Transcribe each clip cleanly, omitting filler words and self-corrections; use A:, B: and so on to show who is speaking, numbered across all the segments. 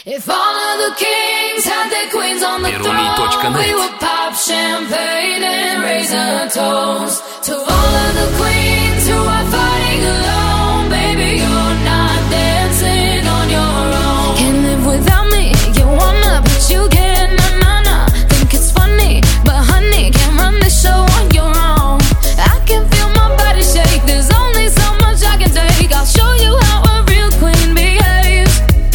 A: If all of the kings had their queens on the throne, we would pop champagne and raise a toast to all of the queens who are fighting alone. Baby, you're not dancing on your own. Can't live without me, you wanna, but you can't. Nah. Think it's funny, but honey, can't run the show on your own. I can feel my body shake, there's only so much I can take. I'll show you how a real queen behaves.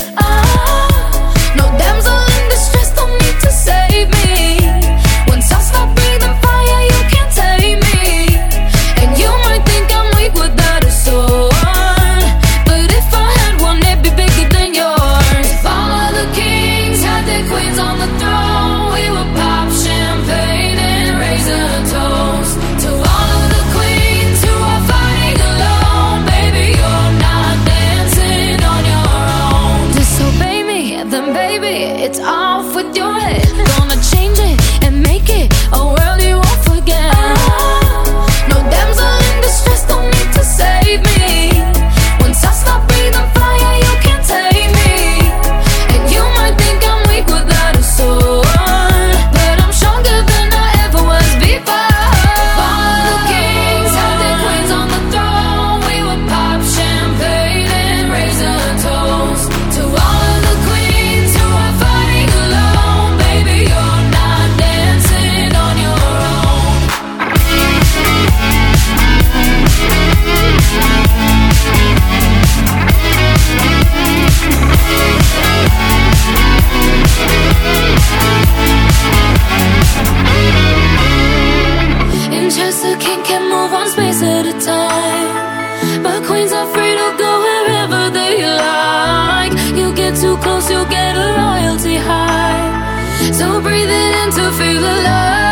A: No damsel in distress, don't need to save me. Once I stop breathing fire, you can't tame me. And you might think I'm weak without a sword, but if I had one, it'd be bigger than yours. If all of the kings had their queens on the throne, we would pop champagne and raise a toast to all of the queens who are fighting alone. Baby, you're not dancing on your own. Disobey me, then baby, it's off with your head. Gonna change it and make it a world you won't forget. No damsel in distress, don't need to save me. Once I stop breathing fire, you can't take me. And you might think I'm weak without a sword, but I'm stronger than I ever was before. If all of the kings had their queens on the throne, we would pop champagne and raise a toast to all of the queens who are fighting alone. Baby, you're not dancing on your own. In chess, a king can move one space at a time, but queens are free to go wherever they like. You get too close, you'll get a royalty high, so breathe it in to feel alive.